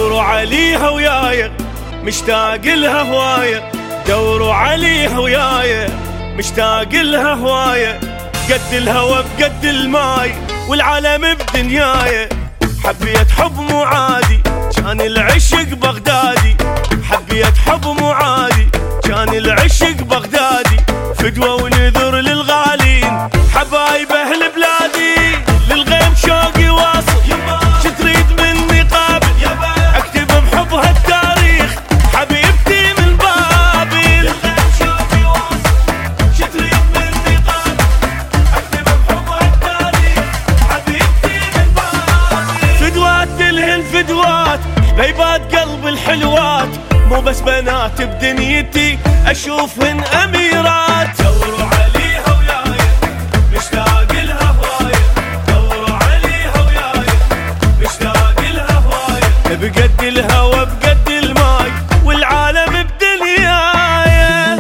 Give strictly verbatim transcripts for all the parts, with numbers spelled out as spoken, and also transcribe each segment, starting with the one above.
دوروا عليها وياي مشتاق لها هواية، دوروا عليها وياي مشتاق لها هواية. قد الهوى بقد الماي والعالم بدنياي، حبيت حب مو عادي كان العشق بغدادي، حبيت حب مو عادي كان العشق بغدادي. فدوة ونذر للغالين حبايب اهل بلادي، للغيم شوقي واصل شتريد مني قابل، اكتب بحبها التاريخ حبيبتي من بابل. للغيم شوقي واصل شتريد مني قابل، اكتب بحبها التاريخ حبيبتي من بابل. فدوات تلهن فدوات حبيبات قلب الحلوات، مو بس بنات بدنيتي اشوفهن اميرات. دوروا عليها وياي مشتاق لها هواية، دوروا عليها وياي مشتاق لها هواية. بقد الهوى بقد الماي والعالم بدنياي.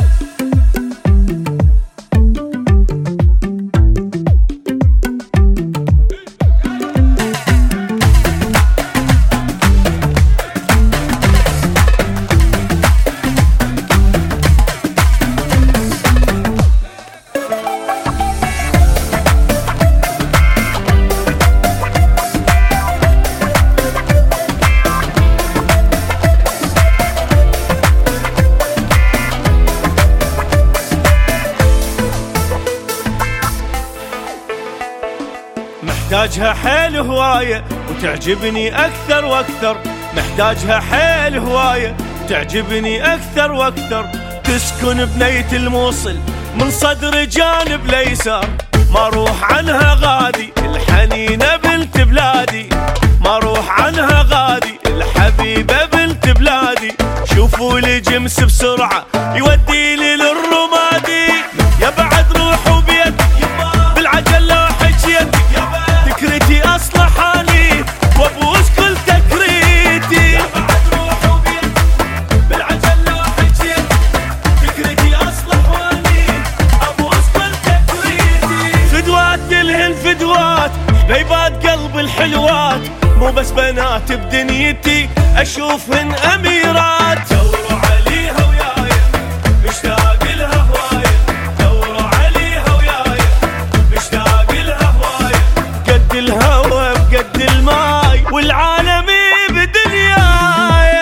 محتاجها حيل هواية وتعجبني أكثر وأكثر، محتاجها حيل هواية وتعجبني أكثر وأكثر. تسكن بنية الموصل من صدر جانب الأيسر، ما روح عنها غادي الحنينة بنت بلادي، ما روح عنها غادي الحبيبة بنت بلادي. شوفوا لي جمس بسرعة يودي لي للرمادي، يا بعد روحوا بيدي بالعجلة حجيتي، فكرتي اصلحاني وابوس كل تكريتي. يا بعد روحوا بيدي بالعجلة حجيتي، فكرتي اصلحاني ابوس كل تكريتي. فدوات تلهن فدوات حبيبات قلب الحلوات، مو بس بنات بدنيتي اشوفهن اميرات. دوروا عليها وياي مشتاق لها هواية، دوروا عليها وياي مشتاق لها هواية. قد الهوى بقد الماي والعالم بدنياي.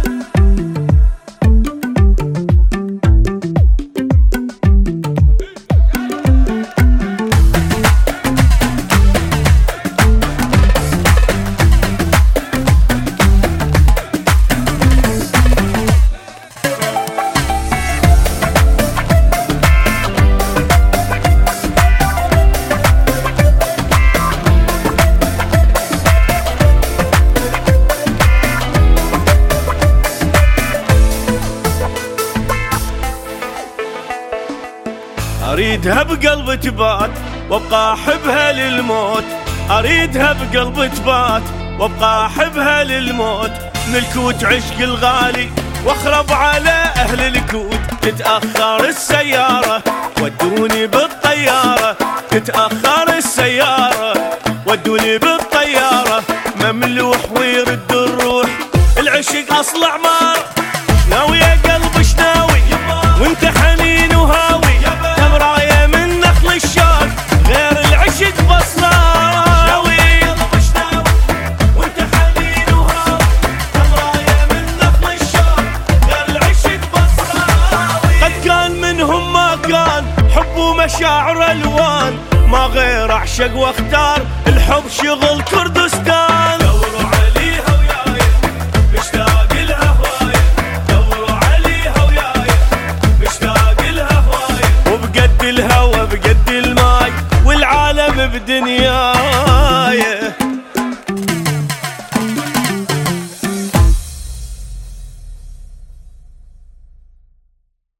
أريدها بقلب تبات وابقى أحبها للموت، أريدها بقلب تبات وابقى أحبها للموت. من الكوت عشق الغالي واخرب على أهل الكوت، تتأخر السيارة ودوني بالطيارة، تتأخر السيارة ودوني بالطيارة. مملوح ويرد الروح العشق أصل أعمار، ناوي يا قلب شناوي وانت حنين وهاوي، تمراية من نخل الشوق غير العشق بصنار. ناوي يا قلب شناوي وانت حنين وهاوي، تمراية من نخل الشوق غير العشق بصنار. قد كان منهم ما كان حب ومشاعر الوان، ما غير اعشق واختار الحب شغل كردستان.